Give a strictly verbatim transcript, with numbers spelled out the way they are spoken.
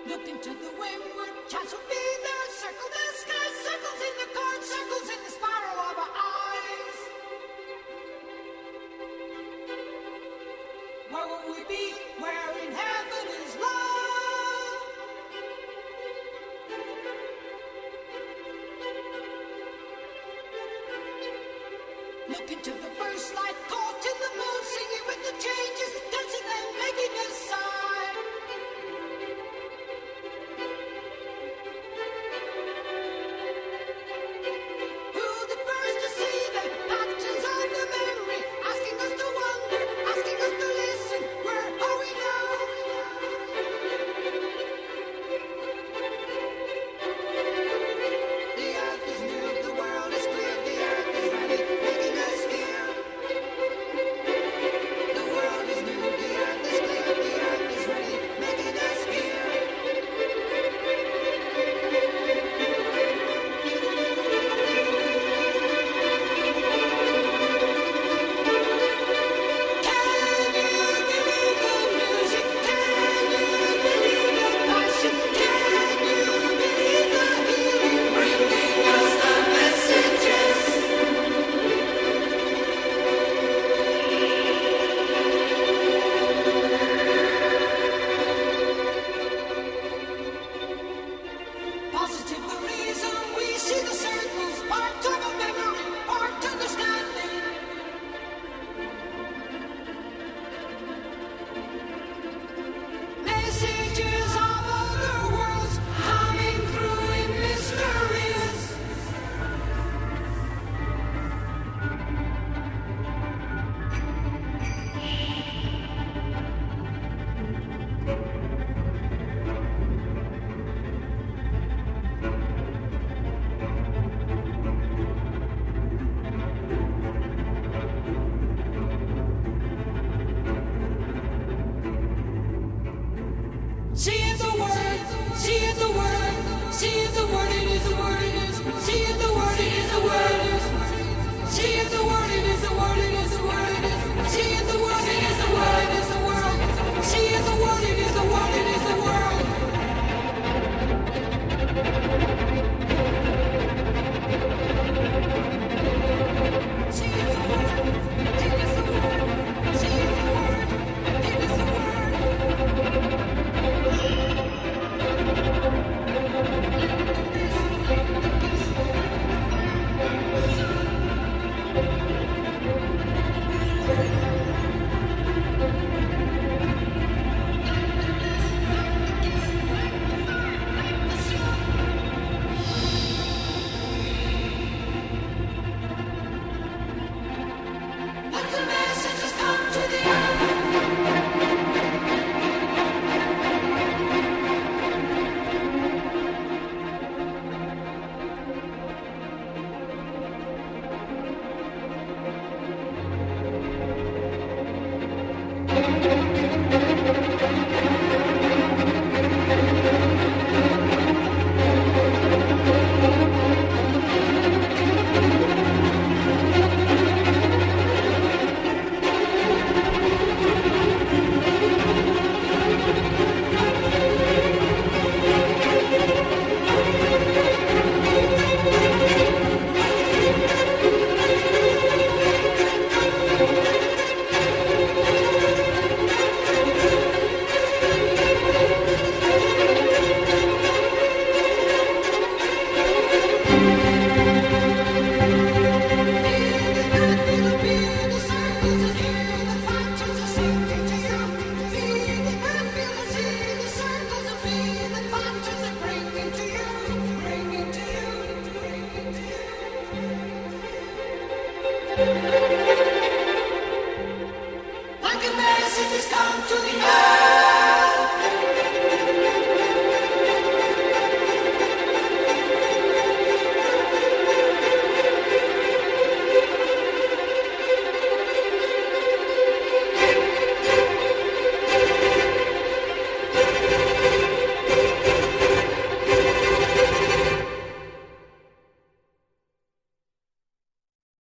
Look into the windward, chance will be there. Circle the sky, circles in the cards, circles in the spiral of our eyes. Where will we be? Where in heaven is love? Look into the first light, caught in the moon, singing with the changes, dancing and making us sigh. Who the first to see the patterns of the memory, asking us to wonder, asking us to listen. Where are we now? The earth is new, the world is clear, the earth is ready, making us here. The world is new, the earth is clear, the earth is ready, making us here. Can you believe the music? Can you believe the passion? Can you believe the healing bringing us the messages? Positive the reason we see the circles, part of a memory, part understanding. Messages of other worlds coming through in mysteries. See it the word, see it the word, see it the word, it is the word, it is. See it the word, it is the word, it is. See it the word, it is the word, it is the word, it is. See it the word, it is the word, it is the world. See it the word, it is the word, it is the world. See it the word, it is the word. See it the word, it is the word. Let the messages come to the earth. Thank you.